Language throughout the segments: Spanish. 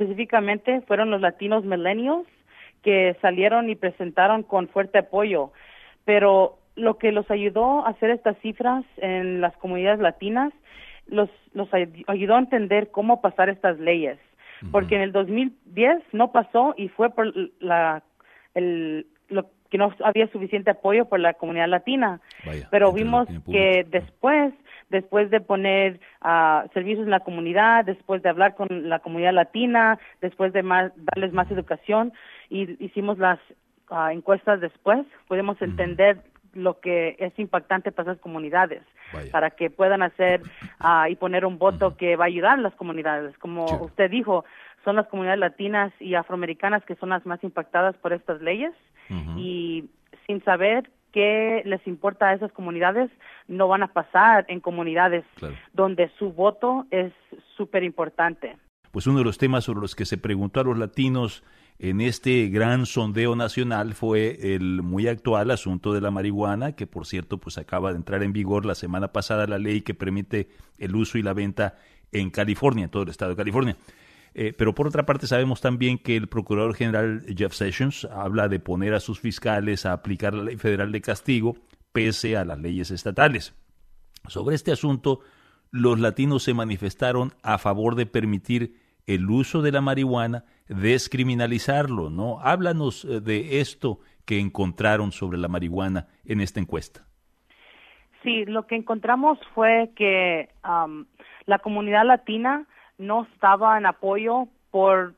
específicamente fueron los latinos millennials que salieron y presentaron con fuerte apoyo. Pero lo que los ayudó a hacer estas cifras en las comunidades latinas, los ayudó a entender cómo pasar estas leyes. Porque en el 2010 no pasó y fue por lo que no había suficiente apoyo por la comunidad latina. Pero vimos que después de poner servicios en la comunidad, después de hablar con la comunidad latina, después de darles más educación, y hicimos las encuestas después, podemos entender lo que es impactante para esas comunidades, para que puedan hacer y poner un voto que va a ayudar a las comunidades. Como usted dijo, son las comunidades latinas y afroamericanas que son las más impactadas por estas leyes, y sin saber qué les importa a esas comunidades, no van a pasar en comunidades donde su voto es súper importante. Pues uno de los temas sobre los que se preguntó a los latinos en este gran sondeo nacional fue el muy actual asunto de la marihuana, que por cierto pues acaba de entrar en vigor la semana pasada la ley que permite el uso y la venta en California, en todo el estado de California. Pero por otra parte sabemos también que el Procurador General Jeff Sessions habla de poner a sus fiscales a aplicar la ley federal de castigo pese a las leyes estatales. Sobre este asunto, los latinos se manifestaron a favor de permitir el uso de la marihuana, descriminalizarlo, ¿no? Háblanos de esto que encontraron sobre la marihuana en esta encuesta. Sí, lo que encontramos fue que la comunidad latina no estaba en apoyo por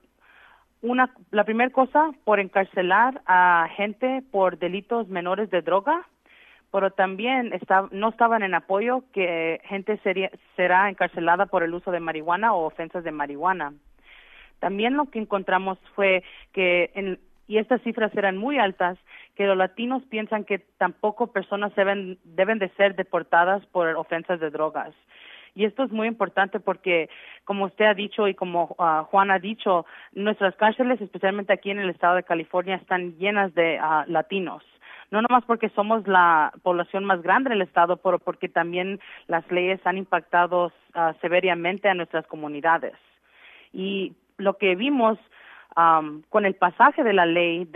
la primera cosa, por encarcelar a gente por delitos menores de droga, pero también no estaban en apoyo que gente será encarcelada por el uso de marihuana o ofensas de marihuana. También lo que encontramos fue que, y estas cifras eran muy altas, que los latinos piensan que tampoco personas deben de ser deportadas por ofensas de drogas. Y esto es muy importante porque, como usted ha dicho y como Juan ha dicho, nuestras cárceles, especialmente aquí en el estado de California, están llenas de latinos. No nomás porque somos la población más grande del estado, pero porque también las leyes han impactado severamente a nuestras comunidades. Y lo que vimos con el pasaje de la ley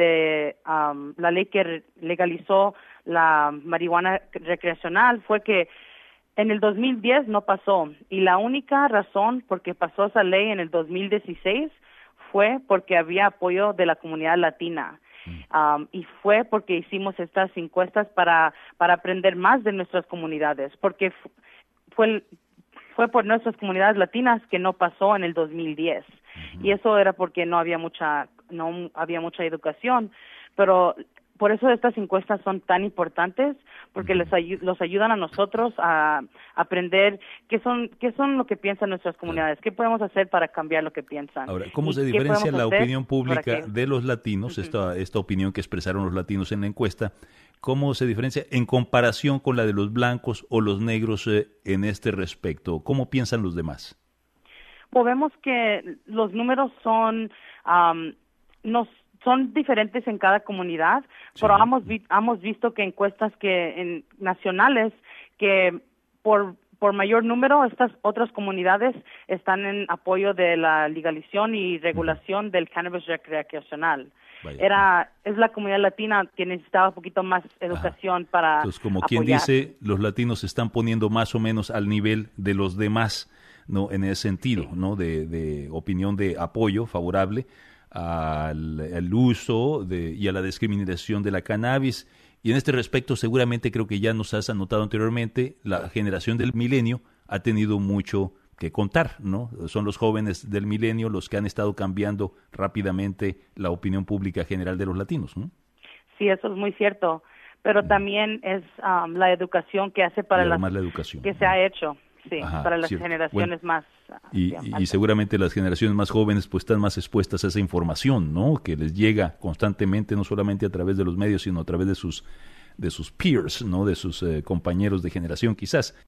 que legalizó la marihuana recreacional fue que en el 2010 no pasó, y la única razón por qué pasó esa ley en el 2016 fue porque había apoyo de la comunidad latina. Y fue porque hicimos estas encuestas para aprender más de nuestras comunidades, porque fue por nuestras comunidades latinas que no pasó en el 2010. Y eso era porque no había mucha educación, pero por eso estas encuestas son tan importantes, porque los ayudan a nosotros a aprender qué son lo que piensan nuestras comunidades, qué podemos hacer para cambiar lo que piensan. Ahora, ¿cómo se diferencia la opinión pública de los latinos, esta opinión que expresaron los latinos en la encuesta, cómo se diferencia en comparación con la de los blancos o los negros en este respecto? ¿Cómo piensan los demás? Pues vemos que los números son diferentes en cada comunidad, pero hemos visto que encuestas nacionales que por mayor número estas otras comunidades están en apoyo de la legalización y regulación del cannabis recreacional. Es la comunidad latina que necesitaba un poquito más educación para Entonces, como apoyar. Quien dice, los latinos se están poniendo más o menos al nivel de los demás, ¿no? En ese sentido, ¿no? De opinión de apoyo favorable al uso y a la discriminación de la cannabis. Y en este respecto, seguramente creo que ya nos has anotado anteriormente, la generación del milenio ha tenido mucho que contar, ¿no? Son los jóvenes del milenio los que han estado cambiando rápidamente la opinión pública general de los latinos, ¿no? Sí, eso es muy cierto, pero también es la educación que hace para la educación que se ha hecho. Sí, para las generaciones más... Y seguramente las generaciones más jóvenes pues están más expuestas a esa información, ¿no? Que les llega constantemente, no solamente a través de los medios, sino a través de sus peers, ¿no? De sus compañeros de generación quizás.